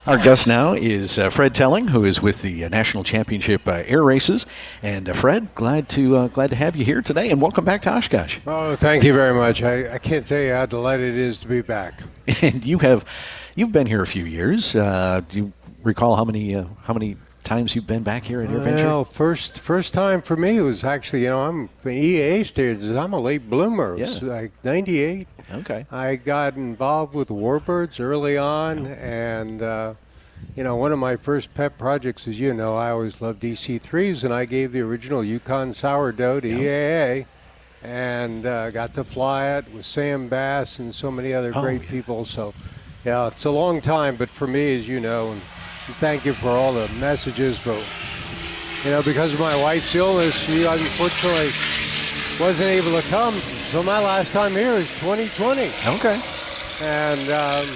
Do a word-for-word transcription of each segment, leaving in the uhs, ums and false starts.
Our guest now is uh, Fred Telling, who is with the uh, National Championship uh, Air Races. And uh, Fred, glad to uh, glad to have you here today, and welcome back to Oshkosh. Oh, thank you very much. I, I can't tell you how delighted it is to be back. And you have you've been here a few years. Uh, do you recall how many uh, how many times you've been back here in your venture? Well, first first time for me was actually, you know, I'm in E A A standards. I'm a late bloomer. It was Yeah. like ninety-eight. Okay. I got involved with the Warbirds early on, and uh, you know, one of my first pet projects, as you know, I always loved D C threes, and I gave the original Yukon sourdough to E A A, and uh, got to fly it with Sam Bass and so many other Oh, great yeah. people. So, yeah, it's a long time, but for me, as you know, and thank you for all the messages, but you know, because of my wife's illness, she unfortunately wasn't able to come. So my last time here is twenty twenty. Okay. And um,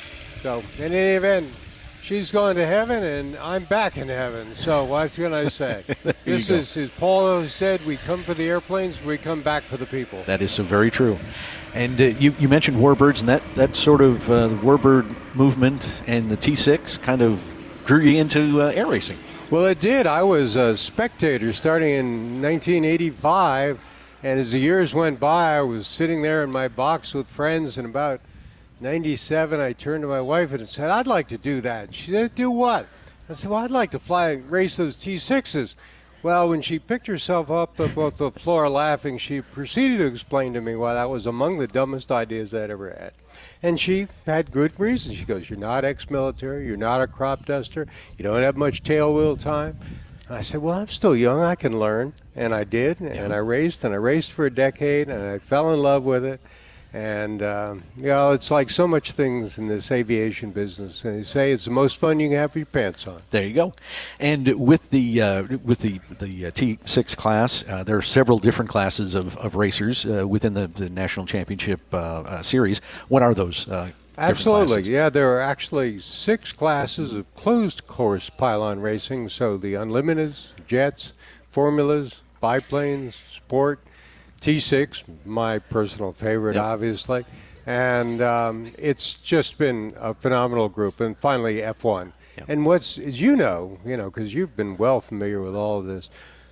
so, in any event, she's going to heaven, and I'm back in heaven. So, what can I say? This go. is, as Paul said, we come for the airplanes, we come back for the people. That is so very true. And uh, you, you mentioned Warbirds, and that, that sort of uh, the Warbird movement and the T six kind of drew you into uh, air racing. Well, it did. I was a spectator starting in nineteen eighty-five, and as the years went by, I was sitting there in my box with friends, and about ninety-seven, I turned to my wife and said, I'd like to do that. She said, do what? I said, well, I'd like to fly and race those T sixes. Well, when she picked herself up off the floor laughing, she proceeded to explain to me why that was among the dumbest ideas I'd ever had. And she had good reason. She goes, you're not ex-military, you're not a crop duster, you don't have much tail wheel time. And I said, well, I'm still young, I can learn. And I did, and I raced, and I raced for a decade, and I fell in love with it. And, um, you know, it's like so much things in this aviation business. And they say it's the most fun you can have with your pants on. There you go. And with the uh, with the the uh, T six class, uh, there are several different classes of, of racers uh, within the, the National Championship uh, uh, series. What are those? Uh, Absolutely. Yeah, there are actually six classes of closed course pylon racing. So the Unlimiteds, Jets, Formulas, Biplanes, Sport, T six, my personal favorite, Yep. obviously. And um, it's just been a phenomenal group. And finally, F one. Yep. And what's, as you know, you know, because you've been well familiar with all of this,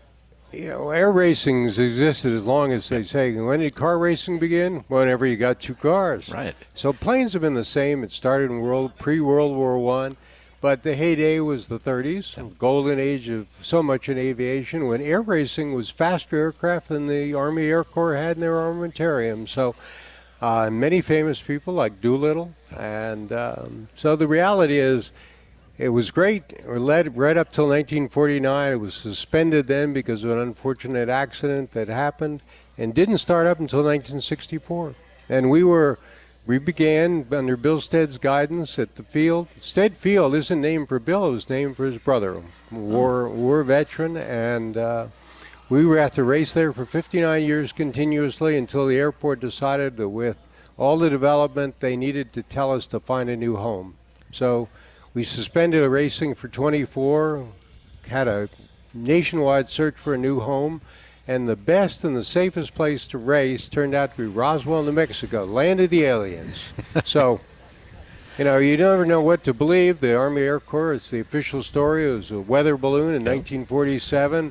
you know, air racing's existed as long as they say. When did car racing begin? Whenever you got two cars. Right. So planes have been the same. It started in world pre-World War One. But the heyday was the thirties, golden age of so much in aviation, when air racing was faster aircraft than the Army Air Corps had in their armamentarium. So uh, many famous people like Doolittle. And um, so the reality is it was great. It led right up till nineteen forty-nine. It was suspended then because of an unfortunate accident that happened and didn't start up until nineteen sixty-four. And we were... We began under Bill Stead's guidance at the field. Stead Field isn't named for Bill; it was named for his brother, war war veteran, and uh, we were at the race there for fifty-nine years continuously until the airport decided that with all the development they needed to tell us to find a new home. So we suspended the racing for twenty-four, had a nationwide search for a new home. And the best and the safest place to race turned out to be Roswell, New Mexico, land of the aliens. So, you know, you never know what to believe. The Army Air Corps, it's the official story. It was a weather balloon in nineteen forty-seven.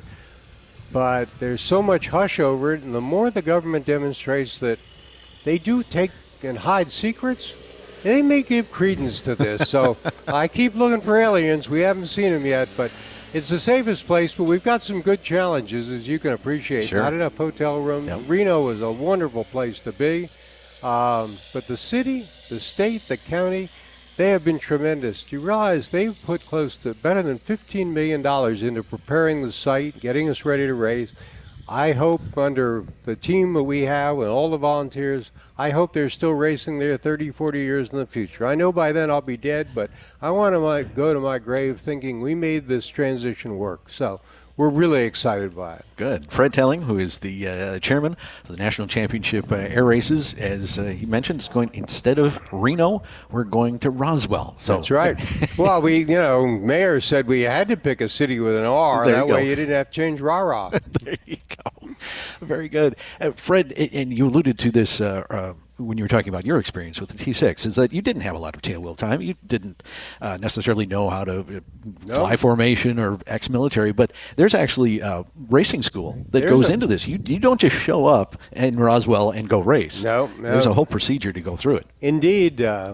But there's so much hush over it, and the more the government demonstrates that they do take and hide secrets, they may give credence to this. So I keep looking for aliens. We haven't seen them yet, but it's the safest place, but we've got some good challenges, as you can appreciate. Sure. Not enough hotel rooms. Yep. Reno is a wonderful place to be. Um, but the city, the state, the county, they have been tremendous. Do you realize they've put close to better than fifteen million dollars into preparing the site, getting us ready to race? I hope under the team that we have and all the volunteers, I hope they're still racing there thirty, forty years in the future. I know by then I'll be dead, but I want to go to my grave thinking we made this transition work. So we're really excited by it. Good. Fred Telling, who is the uh, chairman of the National Championship uh, Air Races, as uh, he mentioned, it's going instead of Reno, we're going to Roswell. So That's right. Well, we, you know, Mayor said we had to pick a city with an R. There you that go. way you didn't have to change rah-rah. There you go. Very good. Uh, Fred, and you alluded to this uh, uh, when you were talking about your experience with the T six, is that you didn't have a lot of tailwheel time. You didn't uh, necessarily know how to uh, No. fly formation or ex-military, but there's actually uh, racing school that There's goes a- into this. You you don't just show up in Roswell and go race. No, no. There's a whole procedure to go through it. Indeed, uh,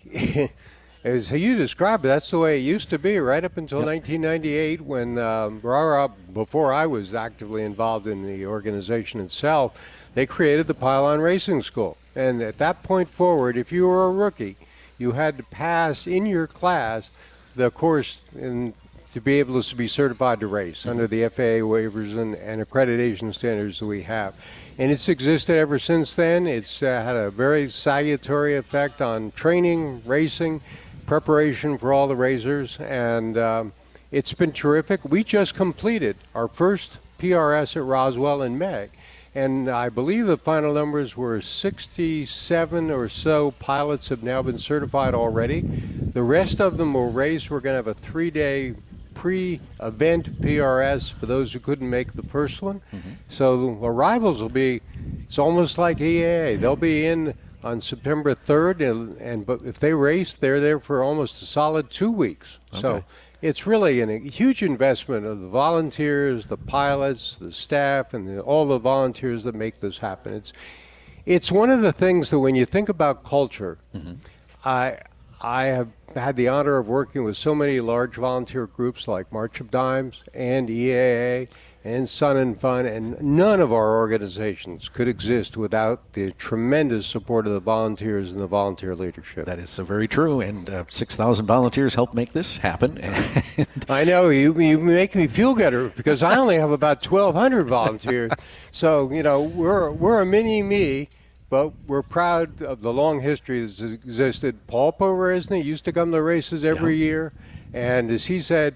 as you described, that's the way it used to be right up until Yep. nineteen ninety-eight when um, RARA, before I was actively involved in the organization itself, they created the Pylon Racing School. And at that point forward, if you were a rookie, you had to pass in your class the course in, to be able to be certified to race under the F A A waivers and, and accreditation standards that we have. And it's existed ever since then. It's uh, had a very salutary effect on training, racing, preparation for all the racers, and um, it's been terrific. We just completed our first P R S at Roswell in May, and I believe the final numbers were sixty-seven or so pilots have now been certified already. The rest of them will race. We're going to have a three-day pre-event P R S for those who couldn't make the first one. Mm-hmm. So the arrivals will be, it's almost like E A A. They'll be in on September third, and, and but if they race, they're there for almost a solid two weeks. Okay. So it's really an, a huge investment of the volunteers, the pilots, the staff, and the, all the volunteers that make this happen. It's it's one of the things that when you think about culture, mm-hmm. I I have had the honor of working with so many large volunteer groups like March of Dimes and E A A and Sun and Fun, and none of our organizations could exist without the tremendous support of the volunteers and the volunteer leadership. That is so very true, and uh, six thousand volunteers helped make this happen. I know, you, you make me feel better because I only have about twelve hundred volunteers. So, you know, we're, we're a mini-me, but we're proud of the long history that's existed. Paul Poresny used to come to races every Yeah. year, and as he said,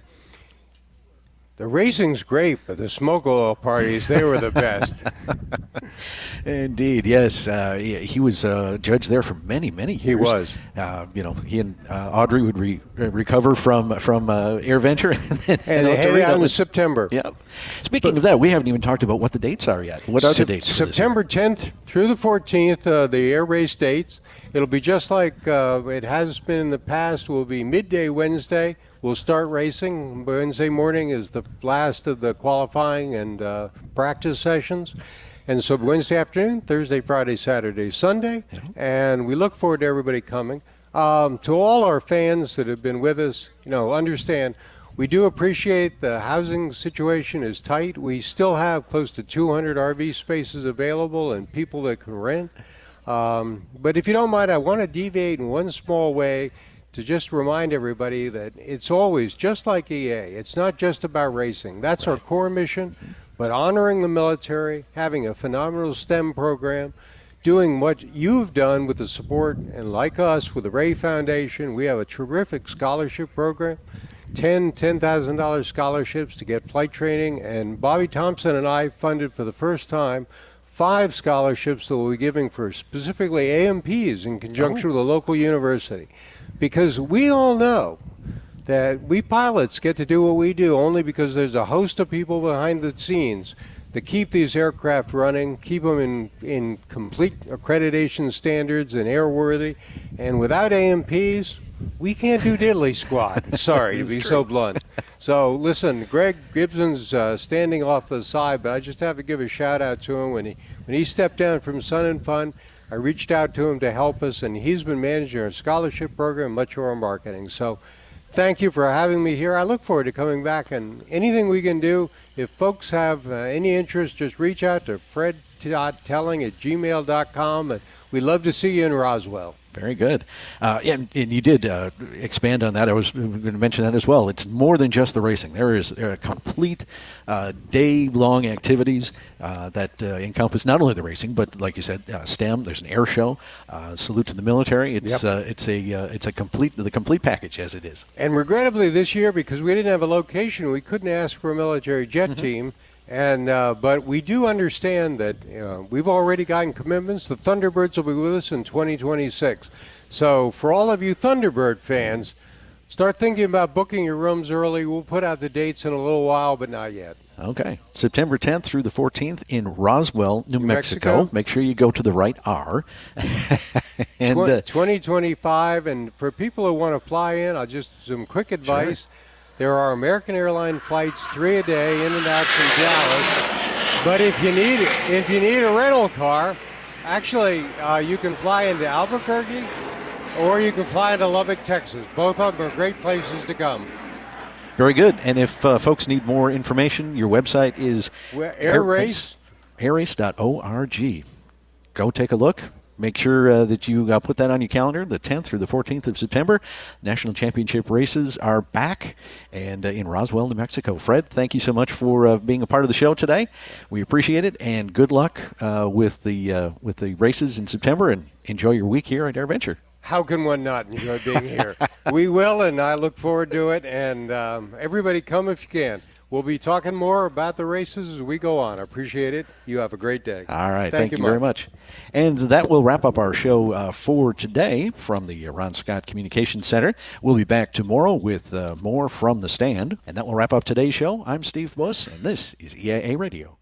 the racing's great, but the smoke oil parties, they were the best. Indeed, yes. Uh, he, he was a judge there for many, many years. He was. Uh, you know, he and uh, Audrey would re- recover from from uh, AirVenture and then And they out to headed Reno. out in September. Yeah. Speaking of that, we haven't even talked about what the dates are yet. What are the Sep- dates? for this? September tenth through the fourteenth, uh, the air race dates. It'll be just like uh, it has been in the past. Will be midday Wednesday. We'll start racing. Wednesday morning is the last of the qualifying and uh, practice sessions. And so Wednesday afternoon, Thursday, Friday, Saturday, Sunday. Yeah. And we look forward to everybody coming. Um, to all our fans that have been with us, you know, understand we do appreciate the housing situation is tight. We still have close to two hundred R V spaces available and people that can rent. Um, but if you don't mind, I want to deviate in one small way to just remind everybody that it's always just like E A. It's not just about racing. That's our core mission, but honoring the military, having a phenomenal STEM program, doing what you've done with the support, and like us with the Ray Foundation, we have a terrific scholarship program, ten ten thousand dollars scholarships to get flight training, and Bobby Thompson and I funded for the first time five scholarships that we'll be giving for specifically A M Ps in conjunction Oh. with a local university. Because we all know that we pilots get to do what we do only because there's a host of people behind the scenes that keep these aircraft running, keep them in, in complete accreditation standards and airworthy. And without A M Ps, we can't do diddly squat. Sorry to be so blunt. So listen, Greg Gibson's uh, standing off the side, but I just have to give a shout out to him. When he when he stepped down from Sun and Fun, I reached out to him to help us, and he's been managing our scholarship program, much of our marketing. So thank you for having me here. I look forward to coming back, and anything we can do. If folks have uh, any interest, just reach out to fred telling at gmail dot com, and we'd love to see you in Roswell. Very good. Uh, and, and you did uh, expand on that. I was going to mention that as well. It's more than just the racing. There is uh, complete uh, day-long activities uh, that uh, encompass not only the racing, but like you said, uh, STEM. There's an air show. Uh, salute to the military. It's Yep. uh, it's a uh, it's a complete the complete package as it is. And regrettably this year, because we didn't have a location, we couldn't ask for a military jet Mm-hmm. team. And uh, but we do understand that uh, we've already gotten commitments. The Thunderbirds will be with us in twenty twenty-six. So for all of you Thunderbird fans, Start thinking about booking your rooms early. We'll put out the dates in a little while, but not yet. Okay. September tenth through the fourteenth in Roswell, New, New Mexico. Mexico. Make sure you go to the right R. and uh, twenty twenty-five, and for people who want to fly in, I'll just some quick advice. Sure. There are American Airlines flights, three a day, in and out from Dallas. But if you need if you need a rental car, actually uh, you can fly into Albuquerque, or you can fly into Lubbock, Texas. Both of them are great places to come. Very good. And if uh, folks need more information, your website is Air Race. air race dot org. Go take a look. Make sure uh, that you uh, put that on your calendar. The tenth through the fourteenth of September, National Championship races are back and uh, in Roswell, New Mexico. Fred, thank you so much for uh, being a part of the show today. We appreciate it, and good luck uh, with the uh, with the races in September, and enjoy your week here at AirVenture. How can one not enjoy being here? We will, and I look forward to it. And um, everybody come if you can. We'll be talking more about the races as we go on. I appreciate it. You have a great day. All right. Thank, Thank you, you very much. And that will wrap up our show uh, for today from the Ron Scott Communications Center. We'll be back tomorrow with uh, more from the stand. And that will wrap up today's show. I'm Steve Buss, and this is E I A Radio.